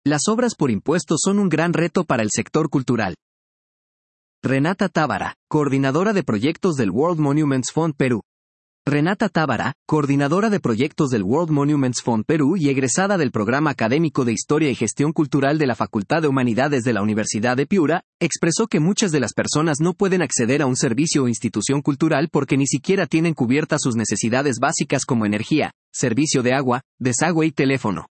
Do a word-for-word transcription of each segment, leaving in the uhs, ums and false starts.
Las obras por impuestos son un gran reto para el sector cultural. Renata Tábara, coordinadora de proyectos del World Monuments Fund Perú. Renata Tábara, coordinadora de proyectos del World Monuments Fund Perú y egresada del programa académico de Historia y Gestión Cultural de la Facultad de Humanidades de la Universidad de Piura, expresó que muchas de las personas no pueden acceder a un servicio o institución cultural porque ni siquiera tienen cubiertas sus necesidades básicas como energía, servicio de agua, desagüe y teléfono.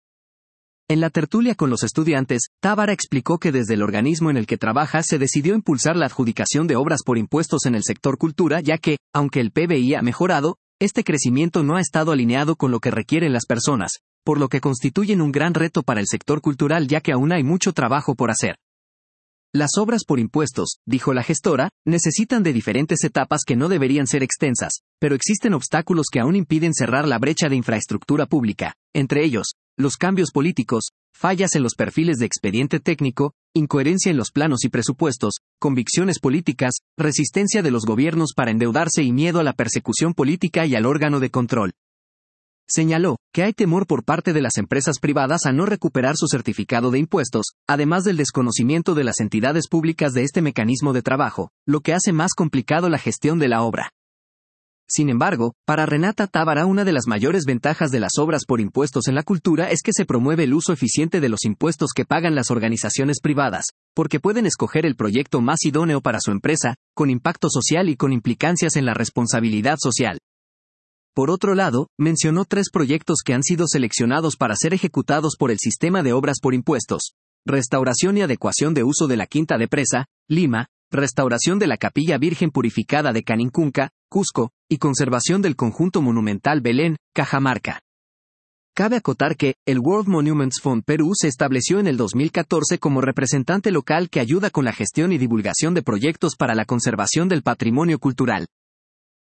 En la tertulia con los estudiantes, Tábara explicó que desde el organismo en el que trabaja se decidió impulsar la adjudicación de obras por impuestos en el sector cultura, ya que, aunque el P B I ha mejorado, este crecimiento no ha estado alineado con lo que requieren las personas, por lo que constituyen un gran reto para el sector cultural ya que aún hay mucho trabajo por hacer. Las obras por impuestos, dijo la gestora, necesitan de diferentes etapas que no deberían ser extensas, pero existen obstáculos que aún impiden cerrar la brecha de infraestructura pública, entre ellos, los cambios políticos, fallas en los perfiles de expediente técnico, incoherencia en los planos y presupuestos, convicciones políticas, resistencia de los gobiernos para endeudarse y miedo a la persecución política y al órgano de control. Señaló que hay temor por parte de las empresas privadas a no recuperar su certificado de impuestos, además del desconocimiento de las entidades públicas de este mecanismo de trabajo, lo que hace más complicado la gestión de la obra. Sin embargo, para Renata Tábara una de las mayores ventajas de las obras por impuestos en la cultura es que se promueve el uso eficiente de los impuestos que pagan las organizaciones privadas, porque pueden escoger el proyecto más idóneo para su empresa, con impacto social y con implicancias en la responsabilidad social. Por otro lado, mencionó tres proyectos que han sido seleccionados para ser ejecutados por el Sistema de Obras por Impuestos: restauración y adecuación de uso de la Quinta de Presa, Lima; restauración de la Capilla Virgen Purificada de Canincunca, Cusco; y conservación del conjunto monumental Belén, Cajamarca. Cabe acotar que, el World Monuments Fund Perú se estableció en el dos mil catorce como representante local que ayuda con la gestión y divulgación de proyectos para la conservación del patrimonio cultural.